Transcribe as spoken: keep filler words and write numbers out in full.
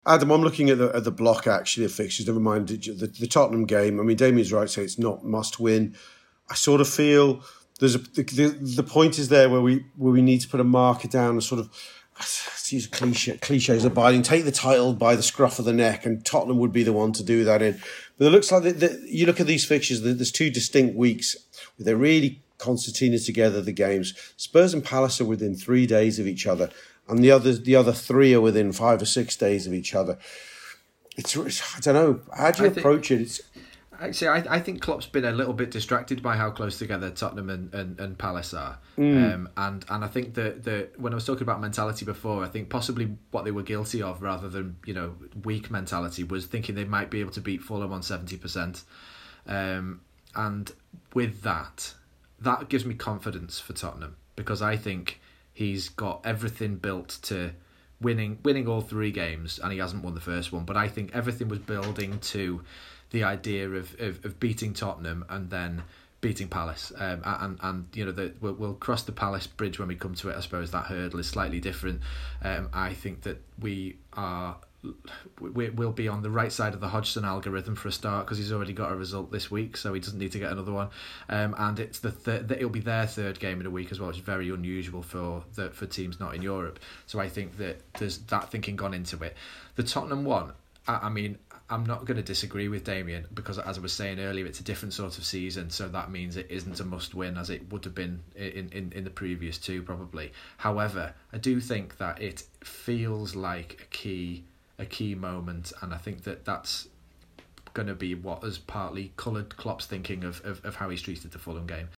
Adam, I'm looking at the at the block actually of fixtures. Never mind the, the Tottenham game. I mean, Damien's right to say it's not must win. I sort of feel there's a the, the, the point is there where we where we need to put a marker down and sort of, to use cliche cliches abiding, take the title by the scruff of the neck, and Tottenham would be the one to do that in. But it looks like the, the, you look at these fixtures. There's two distinct weeks where they're really concertina together. The games Spurs and Palace are within three days of each other. And the other, the other three are within five or six days of each other. It's, I don't know. How do you I approach think, it? It's, actually, I, I think Klopp's been a little bit distracted by how close together Tottenham and, and, and Palace are. Mm. Um, and, and I think that the, when I was talking about mentality before, I think possibly what they were guilty of, rather than, you know, weak mentality, was thinking they might be able to beat Fulham on seventy percent. Um, and with that, that gives me confidence for Tottenham, because I think he's got everything built to winning winning all three games, and he hasn't won the first one. But I think everything was building to the idea of, of, of beating Tottenham and then beating Palace. Um, and, and you know, the, we'll, we'll cross the Palace bridge when we come to it. I suppose that hurdle is slightly different. Um, I think that we are... We, we'll be on the right side of the Hodgson algorithm for a start, because he's already got a result this week, so he doesn't need to get another one. Um, and it's the th- it'll be their third game in a week as well, which is very unusual for the, for teams not in Europe. So I think that there's that thinking gone into it. The Tottenham one, I, I mean, I'm not going to disagree with Damien, because as I was saying earlier, it's a different sort of season, so that means it isn't a must-win as it would have been in, in, in the previous two, probably. However, I do think that it feels like a key a key moment, and I think that that's going to be what has partly coloured Klopp's thinking of, of, of how he's treated the Fulham game.